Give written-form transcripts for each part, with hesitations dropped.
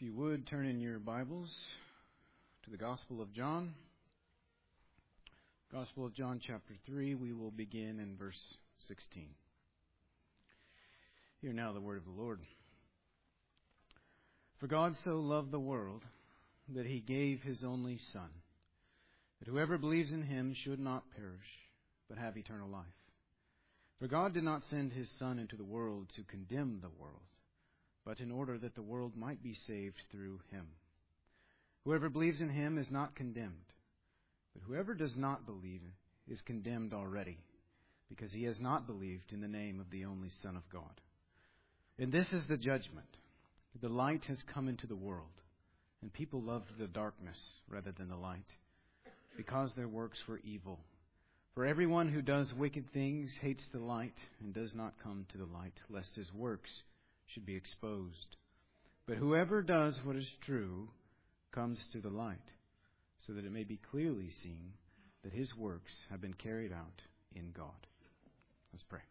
If you would, turn in your Bibles to the Gospel of John. Gospel of John, chapter 3. We will begin in verse 16. Hear now the word of the Lord. For God so loved the world that he gave his only Son, that whoever believes in him should not perish, but have eternal life. For God did not send his Son into the world to condemn the world, but in order that the world might be saved through him. Whoever believes in him is not condemned, but whoever does not believe is condemned already, because he has not believed in the name of the only Son of God. And this is the judgment. The light has come into the world, and people loved the darkness rather than the light, because their works were evil. For everyone who does wicked things hates the light and does not come to the light, lest his works should be exposed. But whoever does what is true comes to the light, so that it may be clearly seen that his works have been carried out in God. Let's pray.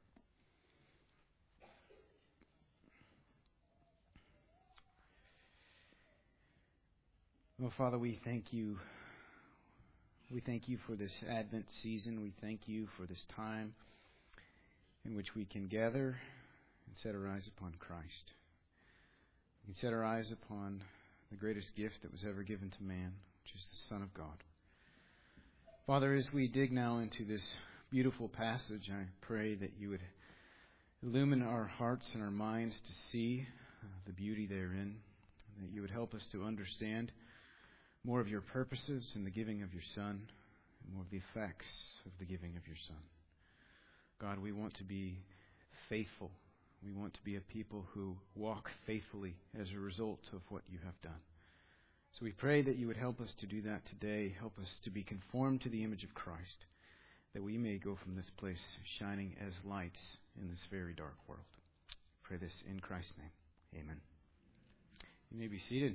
Well, Father, we thank you. We thank you for this Advent season. We thank you for this time in which we can gather and set our eyes upon Christ. We can set our eyes upon the greatest gift that was ever given to man, which is the Son of God. Father, as we dig now into this beautiful passage, I pray that you would illumine our hearts and our minds to see the beauty therein, and that you would help us to understand more of your purposes in the giving of your Son, and more of the effects of the giving of your Son. God, we want to be faithful. We want to be a people who walk faithfully as a result of what you have done. So we pray that you would help us to do that today. Help us to be conformed to the image of Christ, that we may go from this place shining as lights in this very dark world. Pray this in Christ's name. Amen. You may be seated.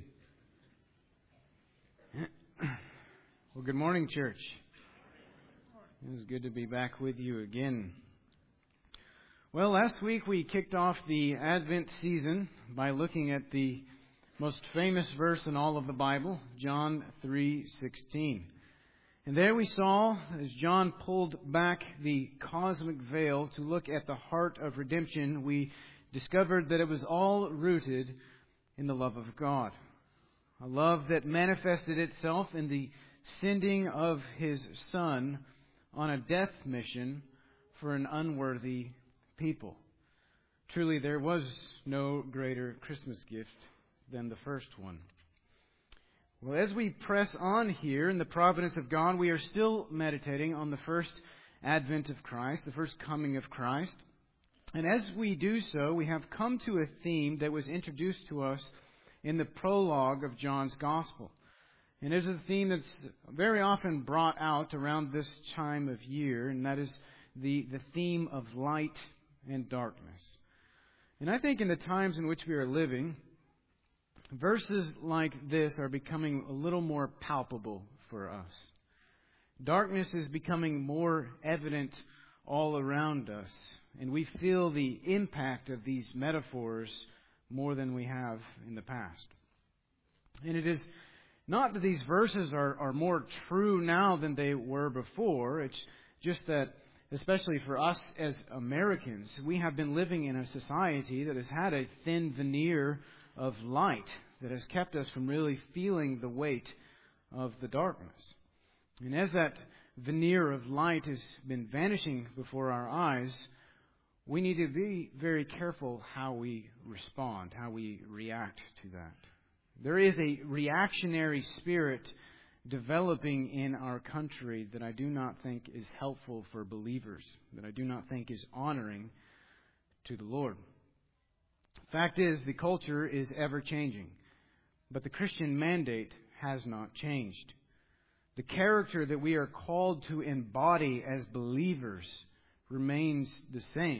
Well, good morning, church. It is good to be back with you again. Well, last week we kicked off the Advent season by looking at the most famous verse in all of the Bible, John 3:16. And there we saw, as John pulled back the cosmic veil to look at the heart of redemption, we discovered that it was all rooted in the love of God. A love that manifested itself in the sending of His Son on a death mission for an unworthy people. Truly, there was no greater Christmas gift than the first one. Well, as we press on here in the providence of God, we are still meditating on the first advent of Christ, the first coming of Christ. And as we do so, we have come to a theme that was introduced to us in the prologue of John's Gospel. And it is a theme that's very often brought out around this time of year, and that is the theme of light and darkness. And I think in the times in which we are living, verses like this are becoming a little more palpable for us. Darkness is becoming more evident all around us, and we feel the impact of these metaphors more than we have in the past. And it is not that these verses are more true now than they were before. It's just that, especially for us as Americans, we have been living in a society that has had a thin veneer of light that has kept us from really feeling the weight of the darkness. And as that veneer of light has been vanishing before our eyes, we need to be very careful how we respond, how we react to that. There is a reactionary spirit developing in our country that I do not think is helpful for believers, that I do not think is honoring to the Lord. Fact is, the culture is ever changing, but the Christian mandate has not changed. The character that we are called to embody as believers remains the same.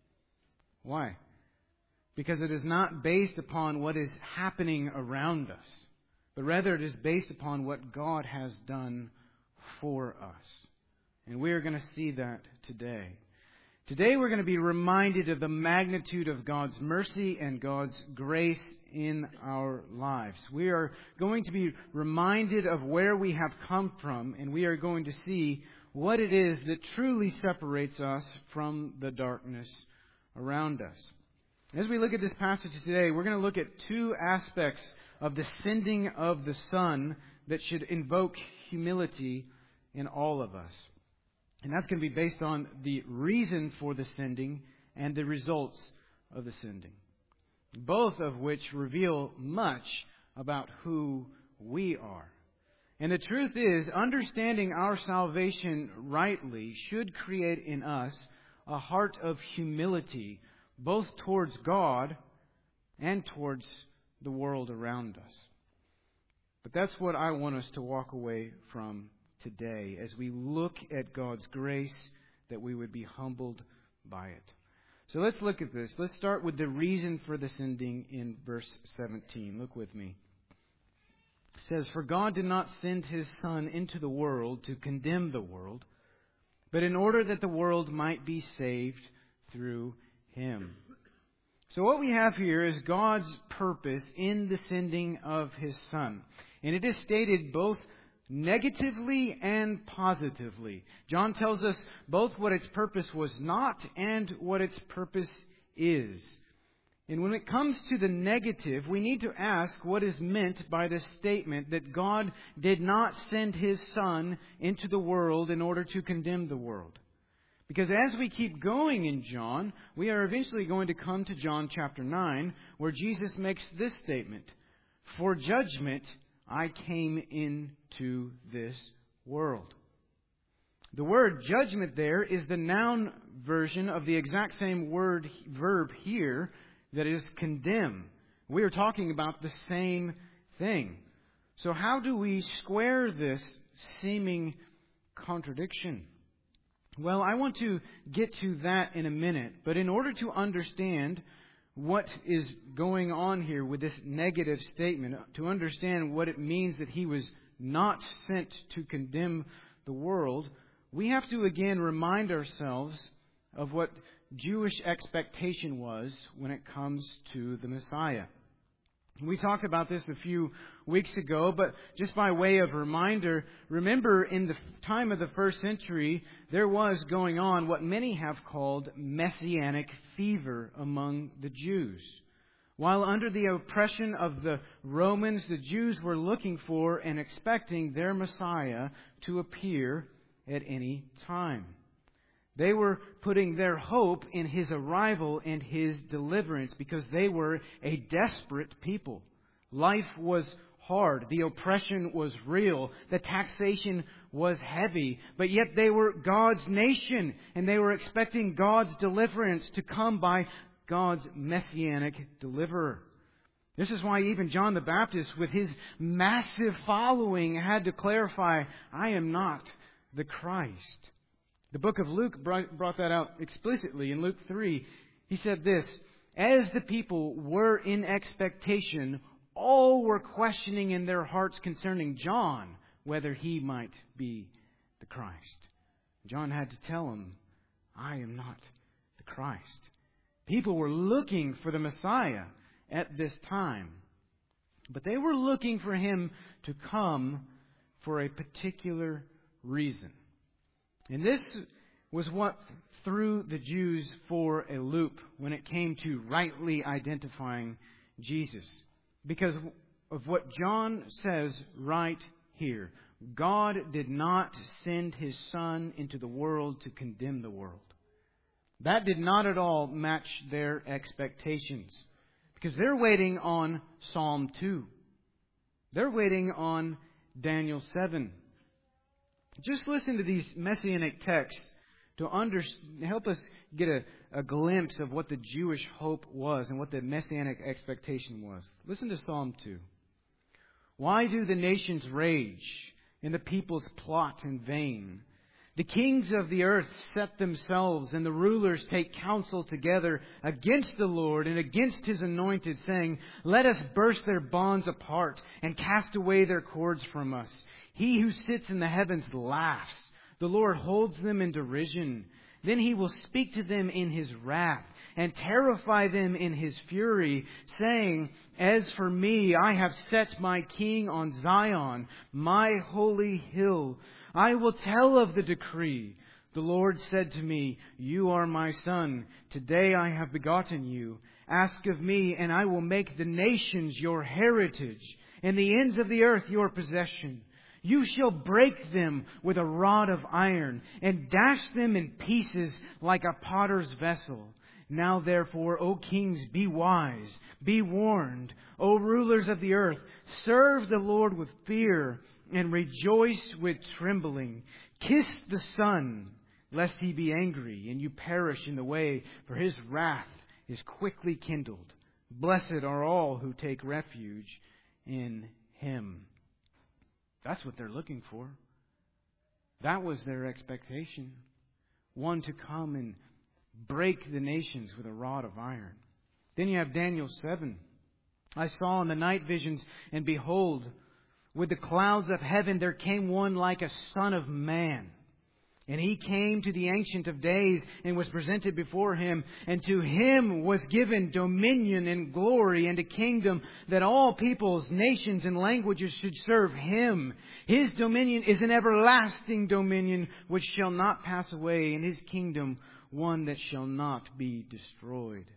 Why? Because it is not based upon what is happening around us, but rather it is based upon what God has done for us. And we are going to see that today. Today we're going to be reminded of the magnitude of God's mercy and God's grace in our lives. We are going to be reminded of where we have come from, and we are going to see what it is that truly separates us from the darkness around us. As we look at this passage today, we're going to look at two aspects of the sending of the Son that should invoke humility in all of us. And that's going to be based on the reason for the sending and the results of the sending, both of which reveal much about who we are. And the truth is, understanding our salvation rightly should create in us a heart of humility, both towards God and towards the world around us. But that's what I want us to walk away from today as we look at God's grace, that we would be humbled by it. So let's look at this. Let's start with the reason for the sending in verse 17. Look with me. It says, "For God did not send His Son into the world to condemn the world, but in order that the world might be saved through Him." So what we have here is God's purpose in the sending of His Son. And it is stated both negatively and positively. John tells us both what its purpose was not and what its purpose is. And when it comes to the negative, we need to ask what is meant by the statement that God did not send His Son into the world in order to condemn the world. Because as we keep going in John, we are eventually going to come to John chapter 9, where Jesus makes this statement, "For judgment I came into this world." The word judgment there is the noun version of the exact same verb here that is condemn. We are talking about the same thing. So how do we square this seeming contradiction? Well, I want to get to that in a minute. But in order to understand what is going on here with this negative statement, to understand what it means that He was not sent to condemn the world, we have to again remind ourselves of what Jewish expectation was when it comes to the Messiah. We talked about this a few weeks ago, but just by way of reminder, remember in the time of the first century, there was going on what many have called messianic fever among the Jews. While under the oppression of the Romans, the Jews were looking for and expecting their Messiah to appear at any time. They were putting their hope in His arrival and His deliverance because they were a desperate people. Life was hard. The oppression was real. The taxation was heavy. But yet they were God's nation, and they were expecting God's deliverance to come by God's messianic deliverer. This is why even John the Baptist, with his massive following, had to clarify, "I am not the Christ." The book of Luke brought that out explicitly. In Luke 3, he said this, "As the people were in expectation, all were questioning in their hearts concerning John whether he might be the Christ." John had to tell them, "I am not the Christ." People were looking for the Messiah at this time, but they were looking for Him to come for a particular reason. And this was what threw the Jews for a loop when it came to rightly identifying Jesus. Because of what John says right here. God did not send His Son into the world to condemn the world. That did not at all match their expectations. Because they're waiting on Psalm 2. They're waiting on Daniel 7. Just listen to these messianic texts to help us get a glimpse of what the Jewish hope was and what the messianic expectation was. Listen to Psalm 2. "Why do the nations rage and the peoples plot in vain? The kings of the earth set themselves, and the rulers take counsel together against the Lord and against His anointed, saying, 'Let us burst their bonds apart and cast away their cords from us.' He who sits in the heavens laughs. The Lord holds them in derision. Then He will speak to them in His wrath and terrify them in His fury, saying, As for me, I have set my King on Zion, my holy hill. I will tell of the decree. The Lord said to me, You are my Son. Today I have begotten you. Ask of me, and I will make the nations your heritage, and the ends of the earth your possession. You shall break them with a rod of iron, and dash them in pieces like a potter's vessel. Now therefore, O kings, be wise, be warned. O rulers of the earth, serve the Lord with fear, and rejoice with trembling. Kiss the Son, lest He be angry, and you perish in the way, for His wrath is quickly kindled. Blessed are all who take refuge in Him. That's what they're looking for. That was their expectation. One to come and break the nations with a rod of iron. Then you have Daniel 7. I saw in the night visions, and behold, with the clouds of heaven there came one like a son of man. And He came to the Ancient of Days and was presented before Him. And to Him was given dominion and glory and a kingdom, that all peoples, nations, and languages should serve Him. His dominion is an everlasting dominion which shall not pass away, and His kingdom one that shall not be destroyed.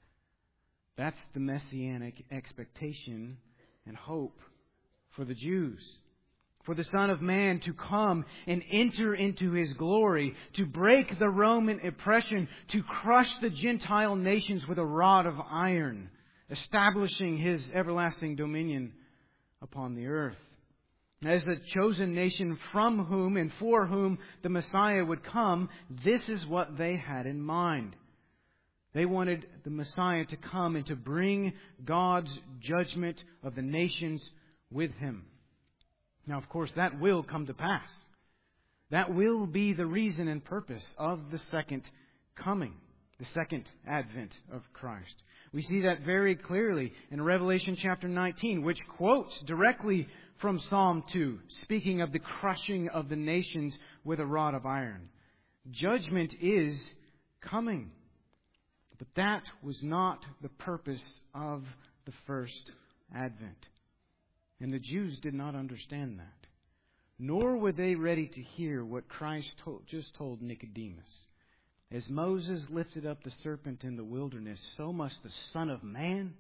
That's the messianic expectation and hope for the Jews. For the Son of Man to come and enter into His glory, to break the Roman oppression, to crush the Gentile nations with a rod of iron, establishing His everlasting dominion upon the earth. As the chosen nation from whom and for whom the Messiah would come, this is what they had in mind. They wanted the Messiah to come and to bring God's judgment of the nations with Him. Now, of course, that will come to pass. That will be the reason and purpose of the second coming, the second advent of Christ. We see that very clearly in Revelation chapter 19, which quotes directly from Psalm 2, speaking of the crushing of the nations with a rod of iron. Judgment is coming. But that was not the purpose of the first advent. And the Jews did not understand that. Nor were they ready to hear what Christ just told Nicodemus. As Moses lifted up the serpent in the wilderness, so must the Son of Man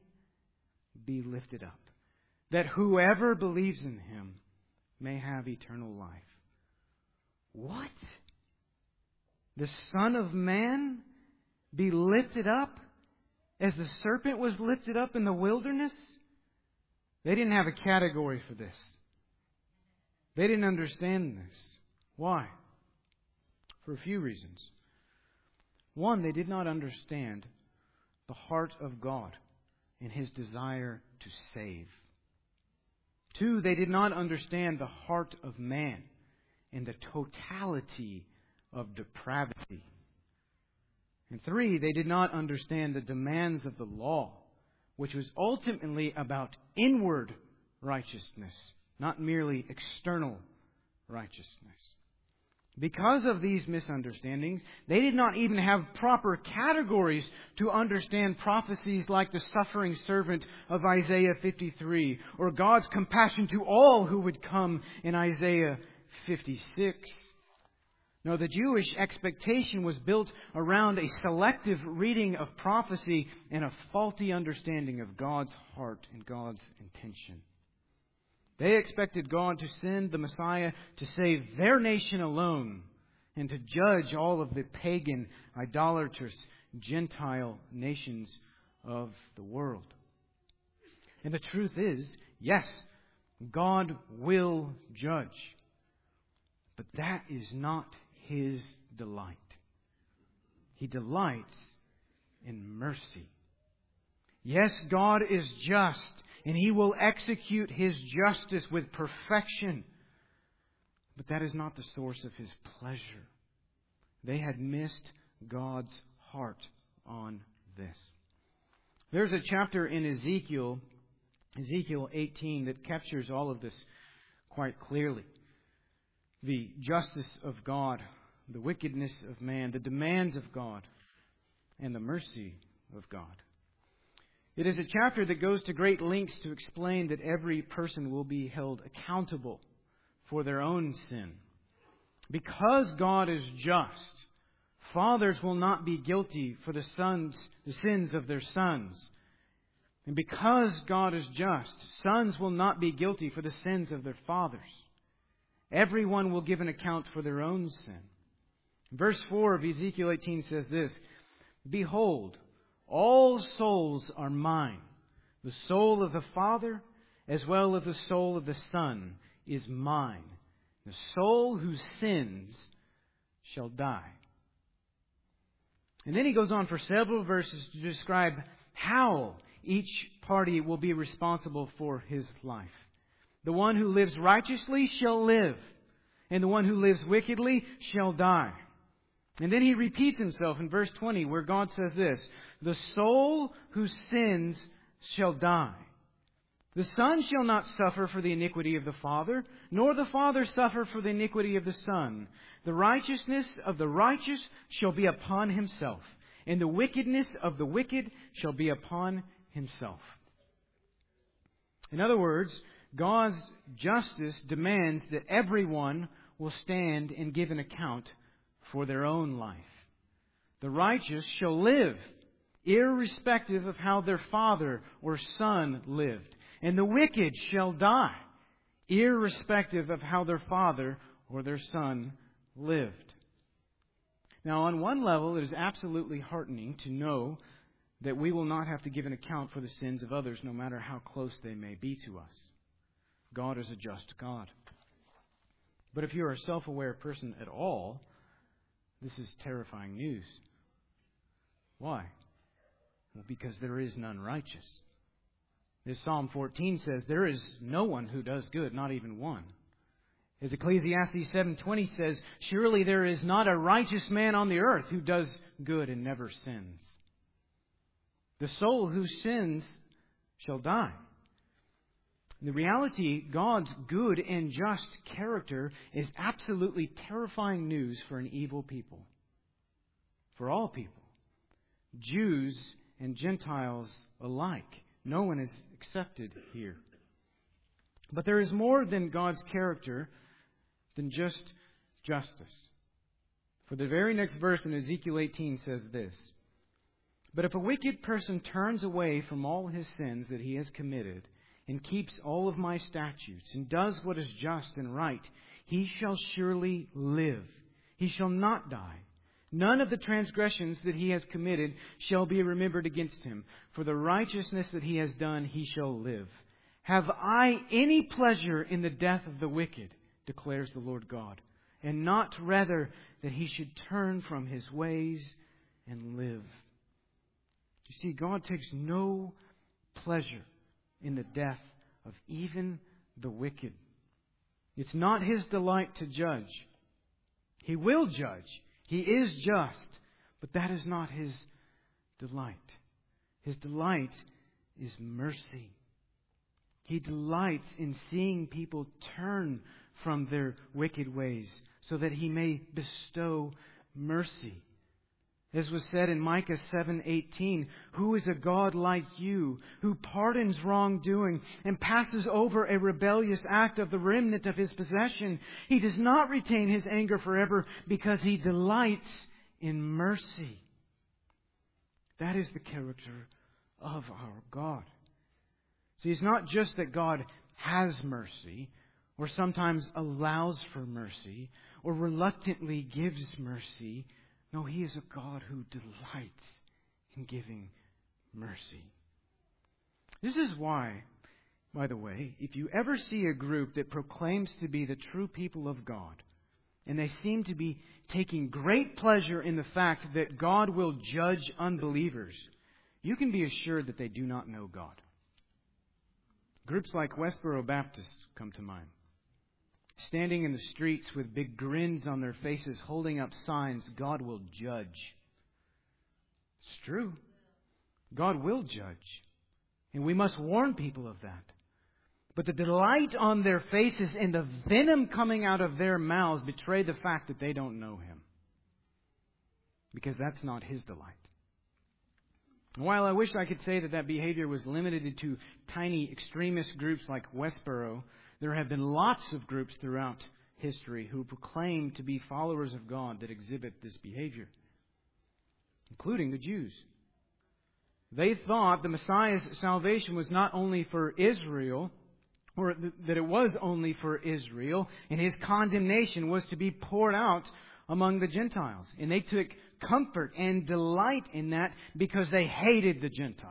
be lifted up, that whoever believes in Him may have eternal life. What? The Son of Man be lifted up as the serpent was lifted up in the wilderness? They didn't have a category for this. They didn't understand this. Why? For a few reasons. One, they did not understand the heart of God and His desire to save. Two, they did not understand the heart of man and the totality of depravity. And three, they did not understand the demands of the law, which was ultimately about inward righteousness, not merely external righteousness. Because of these misunderstandings, they did not even have proper categories to understand prophecies like the suffering servant of Isaiah 53, or God's compassion to all who would come in Isaiah 56. No, the Jewish expectation was built around a selective reading of prophecy and a faulty understanding of God's heart and God's intention. They expected God to send the Messiah to save their nation alone and to judge all of the pagan, idolatrous, Gentile nations of the world. And the truth is, yes, God will judge. But that is not His delight. He delights in mercy. Yes, God is just, and He will execute His justice with perfection. But that is not the source of His pleasure. They had missed God's heart on this. There's a chapter in Ezekiel 18, that captures all of this quite clearly. The justice of God the wickedness of man, the demands of God, and the mercy of God. It is a chapter that goes to great lengths to explain that every person will be held accountable for their own sin. Because God is just, fathers will not be guilty for the sins of their sons. And because God is just, sons will not be guilty for the sins of their fathers. Everyone will give an account for their own sin. Verse 4 of Ezekiel 18 says this, "Behold, all souls are mine. The soul of the Father, as well as the soul of the Son, is mine. The soul who sins shall die." And then he goes on for several verses to describe how each party will be responsible for his life. The one who lives righteously shall live, and the one who lives wickedly shall die. And then he repeats himself in verse 20, where God says this, "The soul who sins shall die. The Son shall not suffer for the iniquity of the Father, nor the Father suffer for the iniquity of the Son. The righteousness of the righteous shall be upon himself, and the wickedness of the wicked shall be upon himself." In other words, God's justice demands that everyone will stand and give an account for their own life. The righteous shall live, irrespective of how their father or son lived. And the wicked shall die, irrespective of how their father or their son lived. Now, on one level, it is absolutely heartening to know that we will not have to give an account for the sins of others, no matter how close they may be to us. God is a just God. But if you're a self-aware person at all, this is terrifying news. Why? Well, because there is none righteous. As Psalm 14 says, there is no one who does good, not even one. As Ecclesiastes 7:20 says, surely there is not a righteous man on the earth who does good and never sins. The soul who sins shall die. In the reality, God's good and just character is absolutely terrifying news for an evil people. For all people. Jews and Gentiles alike. No one is accepted here. But there is more than God's character than just justice. For the very next verse in Ezekiel 18 says this, "But if a wicked person turns away from all his sins that he has committed, and keeps all of my statutes, and does what is just and right, he shall surely live. He shall not die. None of the transgressions that he has committed shall be remembered against him. For the righteousness that he has done, he shall live. Have I any pleasure in the death of the wicked, declares the Lord God, and not rather that he should turn from his ways and live." You see, God takes no pleasure in the death of even the wicked. It's not his delight to judge. He will judge. He is just, but that is not his delight. His delight is mercy. He delights in seeing people turn from their wicked ways so that he may bestow mercy. As was said in Micah 7:18, "Who is a God like you, who pardons wrongdoing and passes over a rebellious act of the remnant of his possession? He does not retain his anger forever because he delights in mercy." That is the character of our God. See, it's not just that God has mercy, or sometimes allows for mercy, or reluctantly gives mercy. No, he is a God who delights in giving mercy. This is why, by the way, if you ever see a group that proclaims to be the true people of God, and they seem to be taking great pleasure in the fact that God will judge unbelievers, you can be assured that they do not know God. Groups like Westboro Baptist come to mind. Standing in the streets with big grins on their faces, holding up signs, "God will judge." It's true. God will judge. And we must warn people of that. But the delight on their faces and the venom coming out of their mouths betray the fact that they don't know Him. because that's not His delight. While I wish I could say that behavior was limited to tiny extremist groups like Westboro, there have been lots of groups throughout history who proclaim to be followers of God that exhibit this behavior, including the Jews. They thought the Messiah's salvation was not only for Israel, or that it was only for Israel, and His condemnation was to be poured out among the Gentiles. And they took comfort and delight in that because they hated the Gentiles.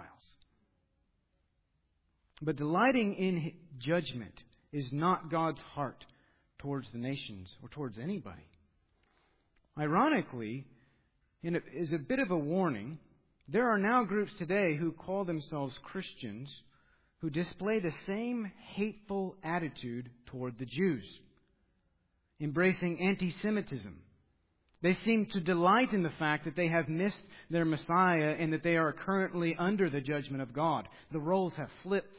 But delighting in judgment is not God's heart towards the nations or towards anybody. Ironically, as a bit of a warning, there are now groups today who call themselves Christians who display the same hateful attitude toward the Jews, embracing anti-Semitism. They seem to delight in the fact that they have missed their Messiah and that they are currently under the judgment of God. The roles have flipped.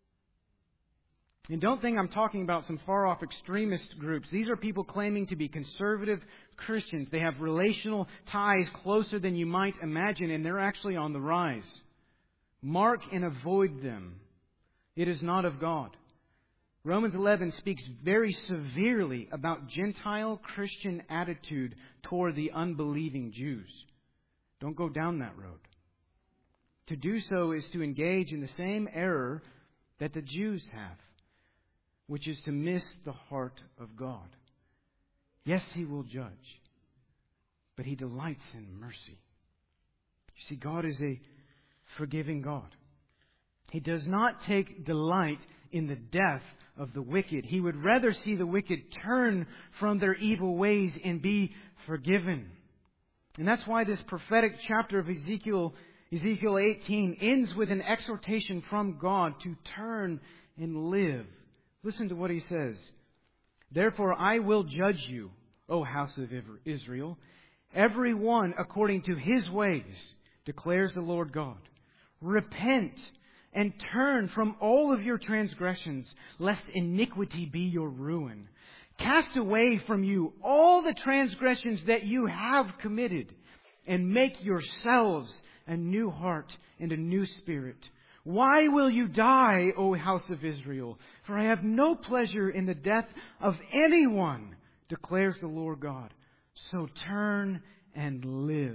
And don't think I'm talking about some far-off extremist groups. These are people claiming to be conservative Christians. They have relational ties closer than you might imagine, and they're actually on the rise. Mark and avoid them. It is not of God. Romans 11 speaks very severely about Gentile Christian attitude toward the unbelieving Jews. Don't go down that road. To do so is to engage in the same error that the Jews have, which is to miss the heart of God. Yes, He will judge, but He delights in mercy. You see, God is a forgiving God. He does not take delight in the death of the wicked. He would rather see the wicked turn from their evil ways and be forgiven. And that's why this prophetic chapter of Ezekiel 18, ends with an exhortation from God to turn and live. Listen to what He says. Therefore I will judge you, O house of Israel, every one according to his ways, declares the Lord God. Repent and turn from all of your transgressions, lest iniquity be your ruin. Cast away from you all the transgressions that you have committed, and make yourselves a new heart and a new spirit. Why will you die, O house of Israel? For I have no pleasure in the death of anyone, declares the Lord God. So turn and live.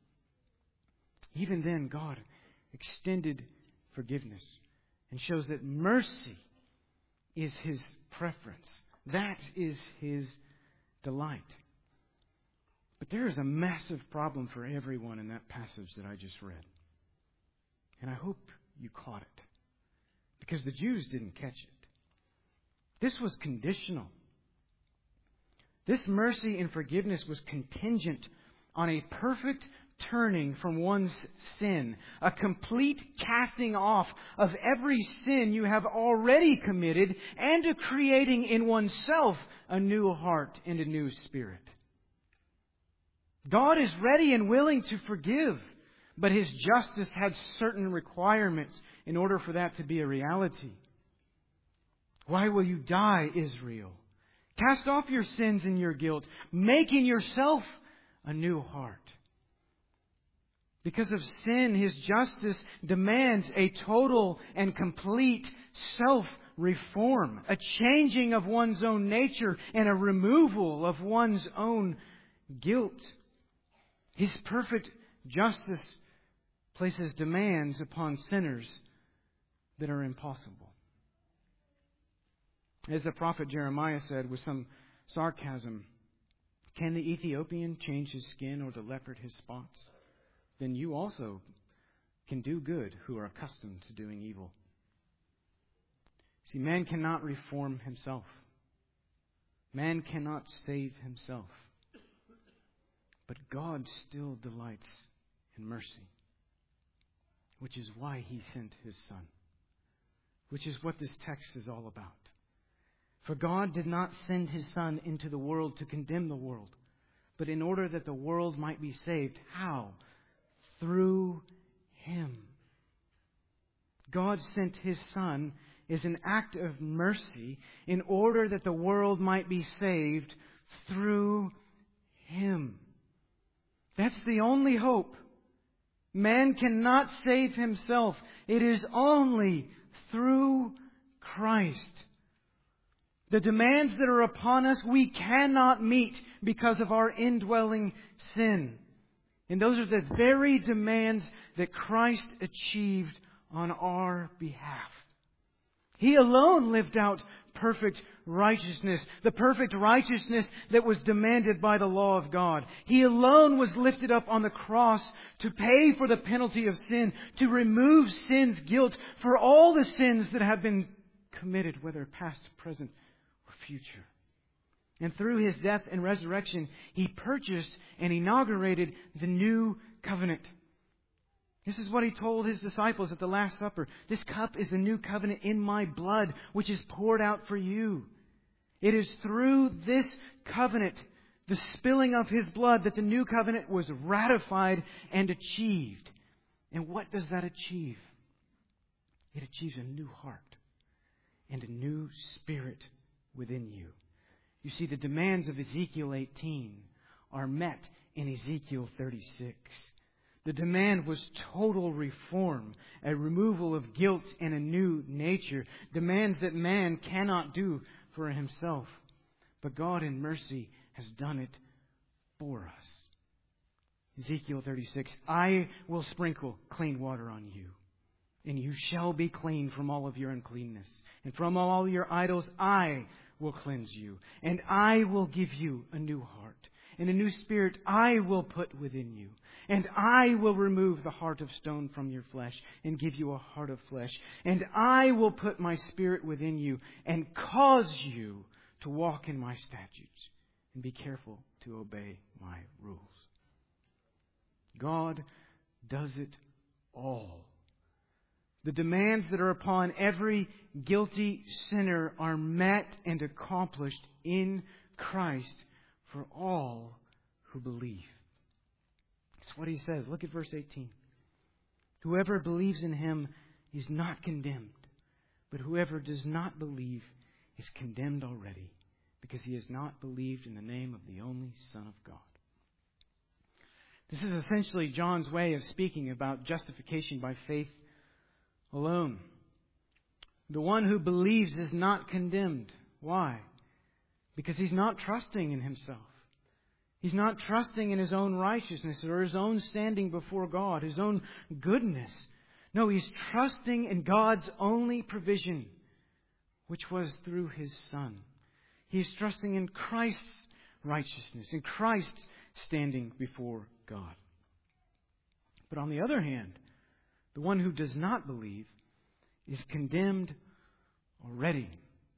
Even then, God extended forgiveness and shows that mercy is His preference. That is His delight. But there is a massive problem for everyone in that passage that I just read. And I hope you caught it, because the Jews didn't catch it. This was conditional. This mercy and forgiveness was contingent on a perfect turning from one's sin, a complete casting off of every sin you have already committed, and a creating in oneself a new heart and a new spirit. God is ready and willing to forgive, but His justice had certain requirements in order for that to be a reality. Why will you die, Israel? Cast off your sins and your guilt, making yourself a new heart. Because of sin, His justice demands a total and complete self-reform, a changing of one's own nature and a removal of one's own guilt. His perfect justice places demands upon sinners that are impossible. As the prophet Jeremiah said with some sarcasm, can the Ethiopian change his skin or the leopard his spots? Then you also can do good who are accustomed to doing evil. See, man cannot reform himself. Man cannot save himself. But God still delights in mercy, which is why He sent His Son, which is what this text is all about. For God did not send His Son into the world to condemn the world, but in order that the world might be saved. How? Through Him. God sent His Son as an act of mercy in order that the world might be saved through Him. That's the only hope. Man cannot save himself. It is only through Christ. The demands that are upon us we cannot meet because of our indwelling sin. And those are the very demands that Christ achieved on our behalf. He alone lived out perfect righteousness, the perfect righteousness that was demanded by the law of God. He alone was lifted up on the cross to pay for the penalty of sin, to remove sin's guilt for all the sins that have been committed, whether past, present, or future. And through His death and resurrection, He purchased and inaugurated the new covenant. This is what He told His disciples at the Last Supper. This cup is the new covenant in my blood, which is poured out for you. It is through this covenant, the spilling of His blood, that the new covenant was ratified and achieved. And what does that achieve? It achieves a new heart and a new spirit within you. You see, the demands of Ezekiel 18 are met in Ezekiel 36. The demand was total reform, a removal of guilt and a new nature, demands that man cannot do for himself. But God in mercy has done it for us. Ezekiel 36, I will sprinkle clean water on you, and you shall be clean from all of your uncleanness. And from all your idols I will cleanse you, and I will give you a new heart. And a new spirit I will put within you. And I will remove the heart of stone from your flesh and give you a heart of flesh. And I will put my spirit within you and cause you to walk in my statutes and be careful to obey my rules. God does it all. The demands that are upon every guilty sinner are met and accomplished in Christ for all who believe. That's what He says. Look at verse 18. Whoever believes in Him is not condemned, but whoever does not believe is condemned already, because he has not believed in the name of the only Son of God. This is essentially John's way of speaking about justification by faith alone. The one who believes is not condemned. Why? Because he's not trusting in himself. He's not trusting in his own righteousness or his own standing before God, his own goodness. No, he's trusting in God's only provision, which was through His Son. He's trusting in Christ's righteousness, in Christ's standing before God. But on the other hand, the one who does not believe is condemned already.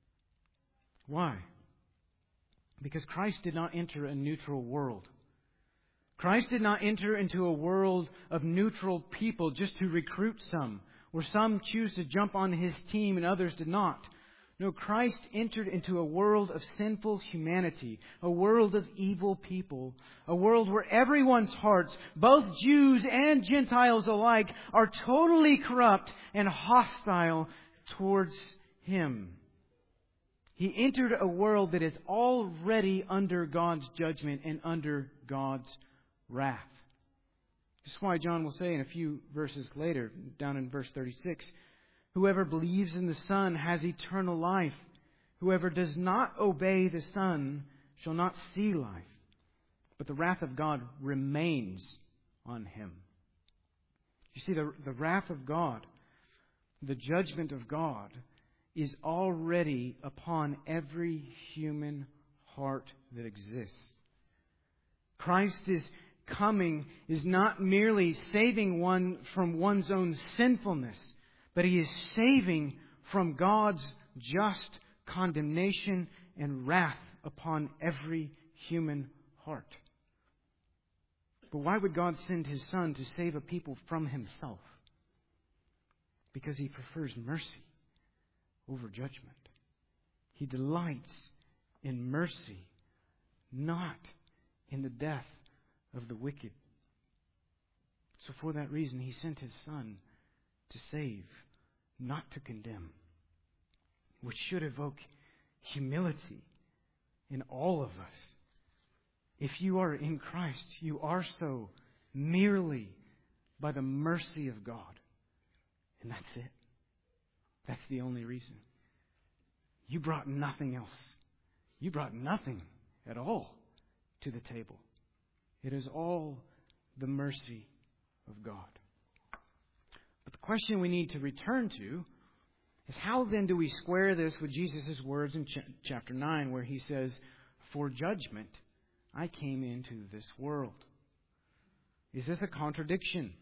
Why? Because Christ did not enter a neutral world. Christ did not enter into a world of neutral people just to recruit some, where some choose to jump on His team and others did not. No, Christ entered into a world of sinful humanity, a world of evil people, a world where everyone's hearts, both Jews and Gentiles alike, are totally corrupt and hostile towards Him. He entered a world that is already under God's judgment and under God's wrath. This is why John will say in a few verses later, down in verse 36, whoever believes in the Son has eternal life. Whoever does not obey the Son shall not see life, but the wrath of God remains on him. You see, the wrath of God, the judgment of God, is already upon every human heart that exists. Christ's coming is not merely saving one from one's own sinfulness, but He is saving from God's just condemnation and wrath upon every human heart. But why would God send His Son to save a people from Himself? Because He prefers mercy over judgment. He delights in mercy, not in the death of the wicked. So for that reason, He sent His Son to save, not to condemn, which should evoke humility in all of us. If you are in Christ, you are so merely by the mercy of God. And that's it. That's the only reason. You brought nothing else. You brought nothing at all to the table. It is all the mercy of God. But the question we need to return to is, how then do we square this with Jesus' words in chapter 9, where He says, "For judgment I came into this world"? Is this a contradiction?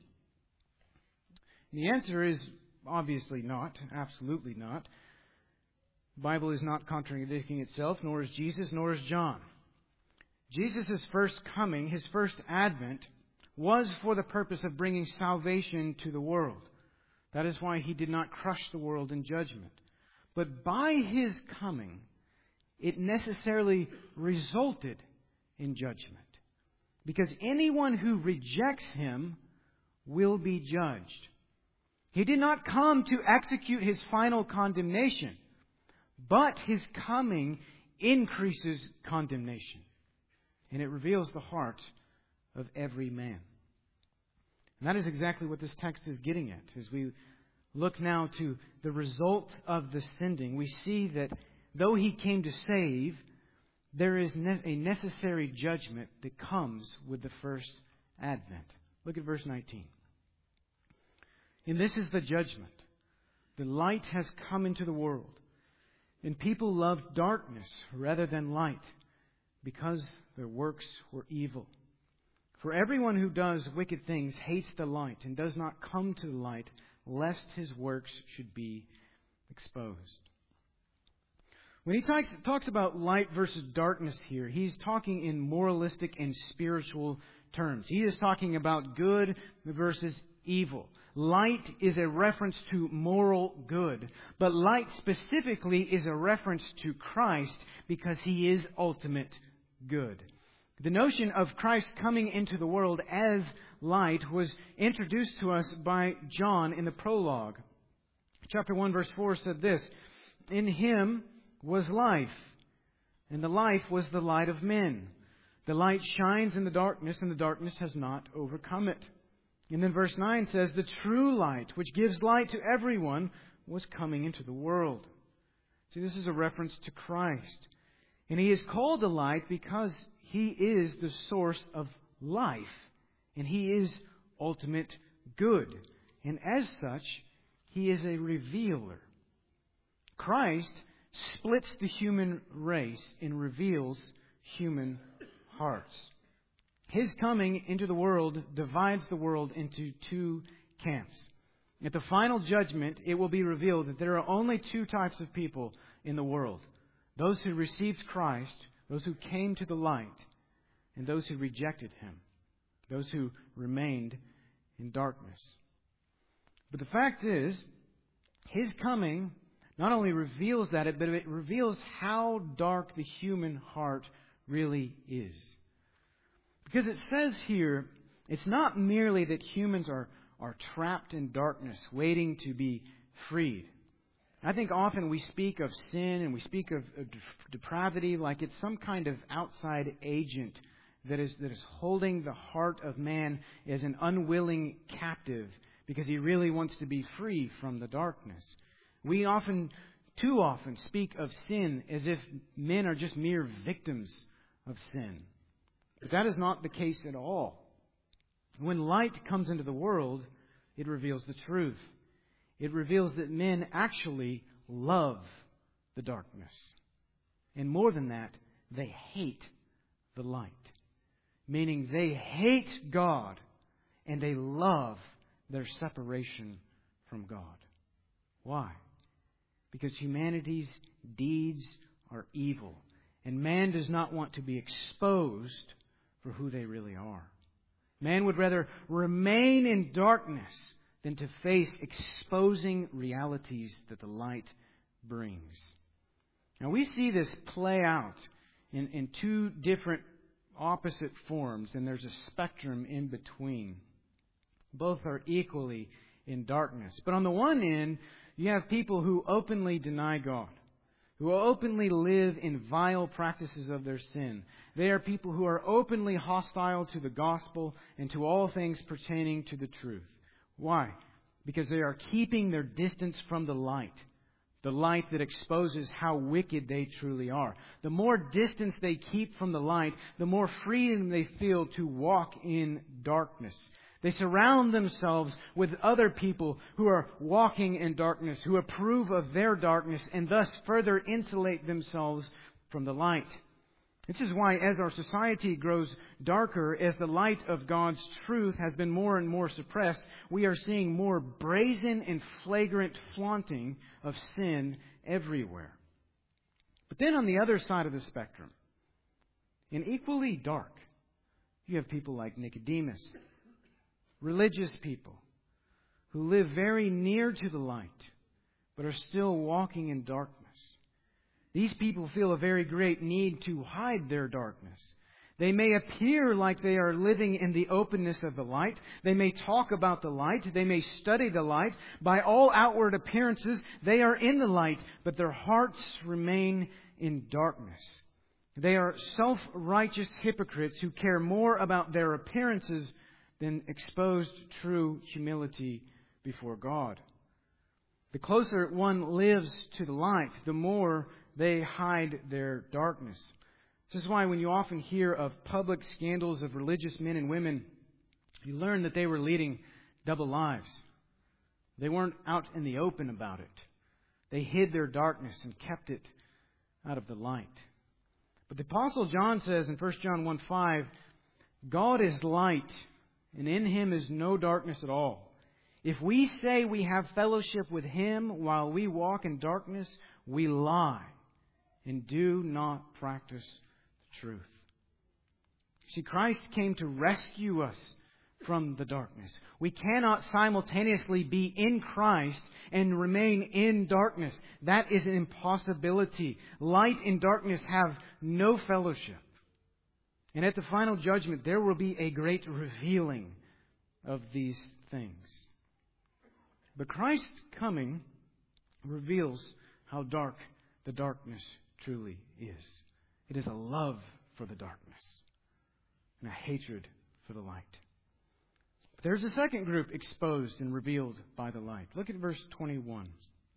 And the answer is obviously not, absolutely not. The Bible is not contradicting itself, nor is Jesus, nor is John. Jesus' first coming, His first advent, was for the purpose of bringing salvation to the world. That is why He did not crush the world in judgment. But by His coming, it necessarily resulted in judgment. Because anyone who rejects Him will be judged. He did not come to execute His final condemnation, but His coming increases condemnation. And it reveals the heart of every man. And that is exactly what this text is getting at. As we look now to the result of the sending, we see that though He came to save, there is a necessary judgment that comes with the first advent. Look at verse 19. "And this is the judgment. The light has come into the world, and people loved darkness rather than light, because their works were evil. For everyone who does wicked things hates the light and does not come to the light, lest his works should be exposed." When he talks about light versus darkness here, he's talking in moralistic and spiritual terms. He is talking about good versus evil. Light is a reference to moral good, but light specifically is a reference to Christ because He is ultimate good. The notion of Christ coming into the world as light was introduced to us by John in the prologue. Chapter 1 verse 4 said this, "In Him was life, and the life was the light of men. The light shines in the darkness, and the darkness has not overcome it." And then verse 9 says, "The true light, which gives light to everyone, was coming into the world." See, this is a reference to Christ. And He is called the light because He is the source of life, and He is ultimate good. And as such, He is a revealer. Christ splits the human race and reveals human hearts. His coming into the world divides the world into two camps. At the final judgment, it will be revealed that there are only two types of people in the world: those who received Christ, those who came to the light, and those who rejected Him, those who remained in darkness. But the fact is, His coming not only reveals that, but it reveals how dark the human heart really is. Because it says here, it's not merely that humans are trapped in darkness, waiting to be freed. I think often we speak of sin and we speak of depravity like it's some kind of outside agent that is holding the heart of man as an unwilling captive because he really wants to be free from the darkness. We too often speak of sin as if men are just mere victims of sin. But that is not the case at all. When light comes into the world, it reveals the truth. It reveals that men actually love the darkness. And more than that, they hate the light. Meaning they hate God and they love their separation from God. Why? Because humanity's deeds are evil. And man does not want to be exposed for who they really are. Man would rather remain in darkness than to face exposing realities that the light brings. Now we see this play out in two different opposite forms, and there's a spectrum in between. Both are equally in darkness. But on the one end, you have people who openly deny God, who openly live in vile practices of their sin. They are people who are openly hostile to the gospel and to all things pertaining to the truth. Why? Because they are keeping their distance from the light that exposes how wicked they truly are. The more distance they keep from the light, the more freedom they feel to walk in darkness. They surround themselves with other people who are walking in darkness, who approve of their darkness, and thus further insulate themselves from the light. This is why, as our society grows darker, as the light of God's truth has been more and more suppressed, we are seeing more brazen and flagrant flaunting of sin everywhere. But then on the other side of the spectrum, in equally dark, you have people like Nicodemus, religious people who live very near to the light, but are still walking in darkness. These people feel a very great need to hide their darkness. They may appear like they are living in the openness of the light. They may talk about the light. They may study the light. By all outward appearances, they are in the light, but their hearts remain in darkness. They are self-righteous hypocrites who care more about their appearances than exposed true humility before God. The closer one lives to the light, the more they hide their darkness. This is why when you often hear of public scandals of religious men and women, you learn that they were leading double lives. They weren't out in the open about it. They hid their darkness and kept it out of the light. But the Apostle John says in 1 John 1:5, God is light, and in Him is no darkness at all. If we say we have fellowship with Him while we walk in darkness, we lie and do not practice the truth. See, Christ came to rescue us from the darkness. We cannot simultaneously be in Christ and remain in darkness. That is an impossibility. Light and darkness have no fellowship. And at the final judgment, there will be a great revealing of these things. But Christ's coming reveals how dark the darkness truly is. It is a love for the darkness and a hatred for the light. But there's a second group exposed and revealed by the light. Look at verse 21.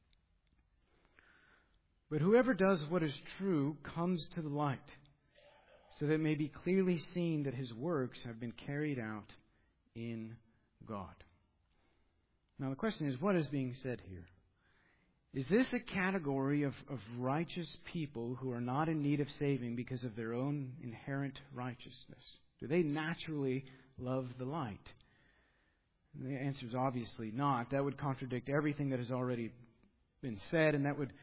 But whoever does what is true comes to the light, so that it may be clearly seen that his works have been carried out in God. Now the question is, what is being said here? Is this a category of righteous people who are not in need of saving because of their own inherent righteousness? Do they naturally love the light? And the answer is obviously not. That would contradict everything that has already been said, and that would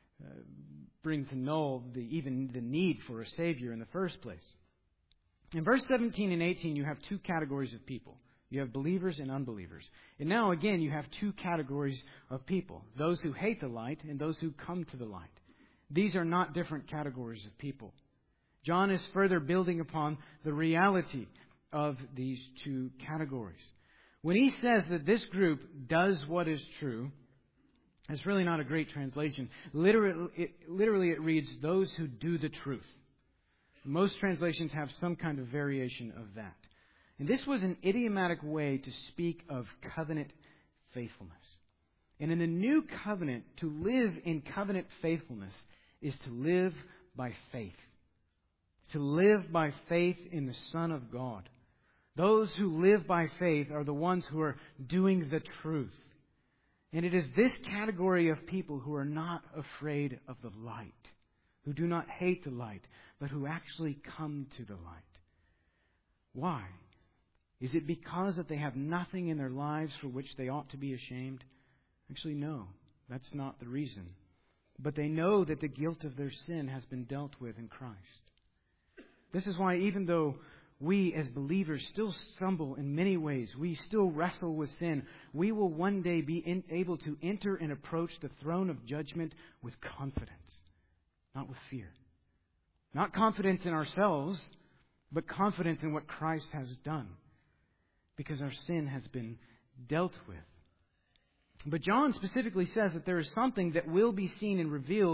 bring to null even the need for a Savior in the first place. In verse 17 and 18, you have two categories of people. You have believers and unbelievers. And now, again, you have two categories of people. Those who hate the light and those who come to the light. These are not different categories of people. John is further building upon the reality of these two categories. When he says that this group does what is true, it's really not a great translation. Literally it reads, those who do the truth. Most translations have some kind of variation of that. And this was an idiomatic way to speak of covenant faithfulness. And in the new covenant, to live in covenant faithfulness is to live by faith. To live by faith in the Son of God. Those who live by faith are the ones who are doing the truth. And it is this category of people who are not afraid of the light, who do not hate the light, but who actually come to the light. Why? Is it because that they have nothing in their lives for which they ought to be ashamed? Actually, no. That's not the reason. But they know that the guilt of their sin has been dealt with in Christ. This is why even though we as believers still stumble in many ways, we still wrestle with sin, we will one day be able to enter and approach the throne of judgment with confidence, not with fear. Not confidence in ourselves, but confidence in what Christ has done. Because our sin has been dealt with. But John specifically says that there is something that will be seen and revealed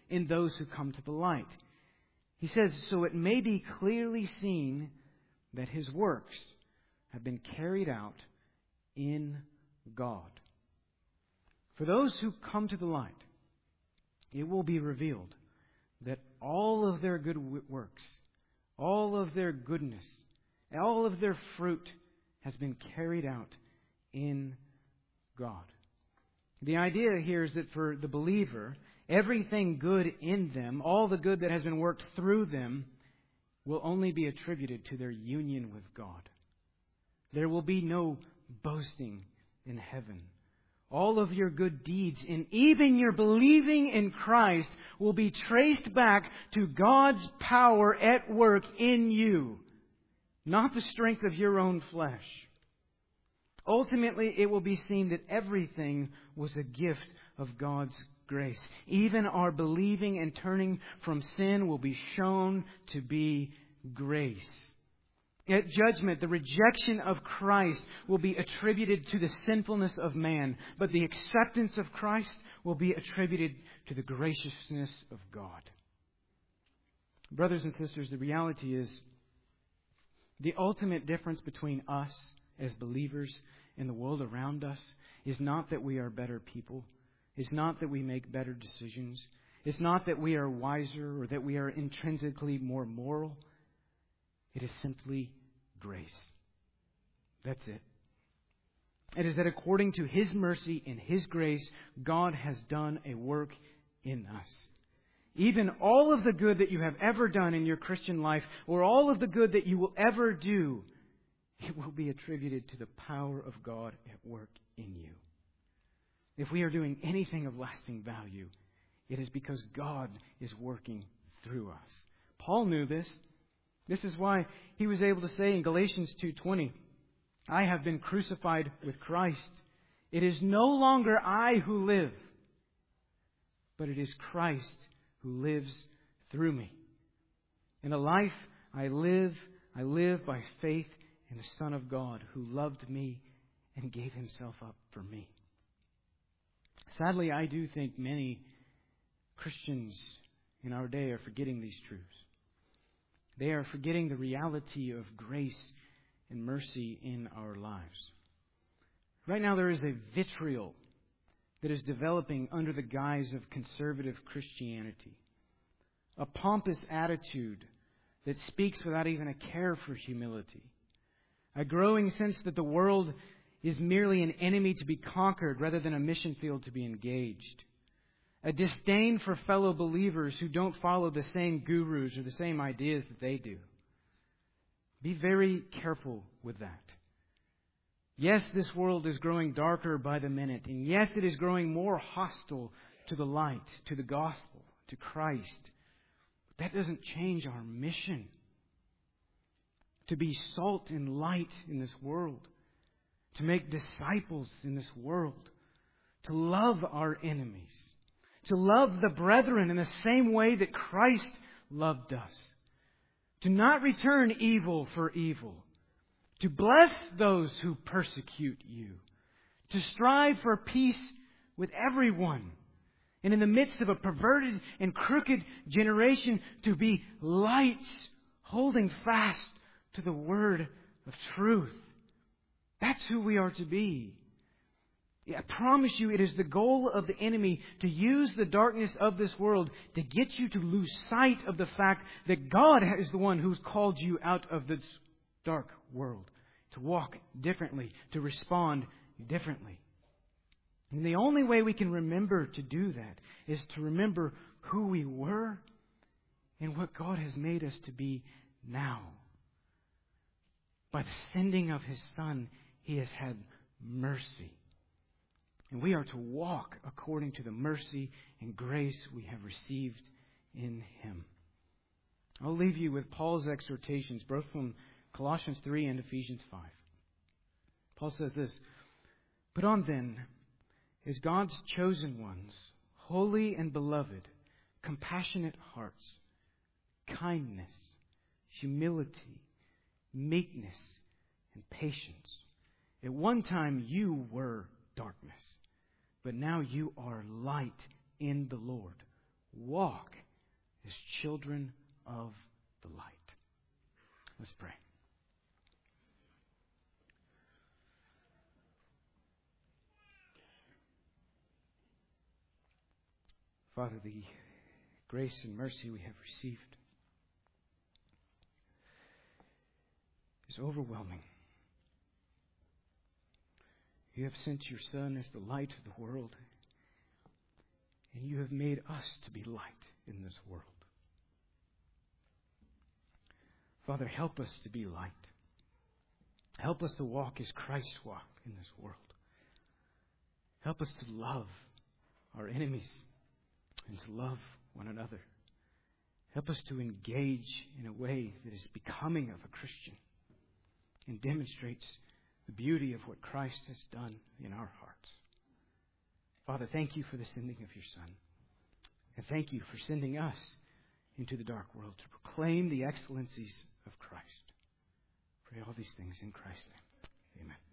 in those who come to the light. He says, so it may be clearly seen that His works have been carried out in God. For those who come to the light, it will be revealed that all of their good works, all of their goodness, all of their fruit has been carried out in God. The idea here is that for the believer, everything good in them, all the good that has been worked through them, will only be attributed to their union with God. There will be no boasting in heaven. All of your good deeds and even your believing in Christ will be traced back to God's power at work in you, not the strength of your own flesh. Ultimately, it will be seen that everything was a gift of God's grace. Even our believing and turning from sin will be shown to be grace. At judgment, the rejection of Christ will be attributed to the sinfulness of man, but the acceptance of Christ will be attributed to the graciousness of God. Brothers and sisters, the reality is the ultimate difference between us as believers and the world around us is not that we are better people. It's not that we make better decisions. It's not that we are wiser or that we are intrinsically more moral. It is simply grace. That's it. It is that according to His mercy and His grace, God has done a work in us. Even all of the good that you have ever done in your Christian life, or all of the good that you will ever do, it will be attributed to the power of God at work in you. If we are doing anything of lasting value, it is because God is working through us. Paul knew this. This is why he was able to say in Galatians 2:20, I have been crucified with Christ. It is no longer I who live, but it is Christ who lives through me. In a life I live by faith in the Son of God who loved me and gave Himself up for me. Sadly, I do think many Christians in our day are forgetting these truths. They are forgetting the reality of grace and mercy in our lives. Right now there is a vitriol that is developing under the guise of conservative Christianity. A pompous attitude that speaks without even a care for humility. A growing sense that the world is merely an enemy to be conquered rather than a mission field to be engaged. A disdain for fellow believers who don't follow the same gurus or the same ideas that they do. Be very careful with that. Yes, this world is growing darker by the minute. And yes, it is growing more hostile to the light, to the gospel, to Christ. But that doesn't change our mission. To be salt and light in this world. To make disciples in this world. To love our enemies. To love the brethren in the same way that Christ loved us. To not return evil for evil. To bless those who persecute you. To strive for peace with everyone. And in the midst of a perverted and crooked generation, to be lights holding fast to the word of truth. That's who we are to be. I promise you, it is the goal of the enemy to use the darkness of this world to get you to lose sight of the fact that God is the one who's called you out of this dark world. To walk differently, to respond differently. And the only way we can remember to do that is to remember who we were and what God has made us to be now. By the sending of His Son, He has had mercy. And we are to walk according to the mercy and grace we have received in Him. I'll leave you with Paul's exhortations, both from Colossians 3 and Ephesians 5. Paul says this, Put on then, as God's chosen ones, holy and beloved, compassionate hearts, kindness, humility, meekness, and patience. At one time you were darkness, but now you are light in the Lord. walk as children of the light. Let's pray. Father, the grace and mercy we have received is overwhelming. You have sent your Son as the light of the world, and you have made us to be light in this world. Father, help us to be light. Help us to walk as Christ walked in this world. Help us to love our enemies and to love one another. Help us to engage in a way that is becoming of a Christian and demonstrates the beauty of what Christ has done in our hearts. Father, thank you for the sending of your Son. And thank you for sending us into the dark world to proclaim the excellencies of Christ. Pray all these things in Christ's name. Amen.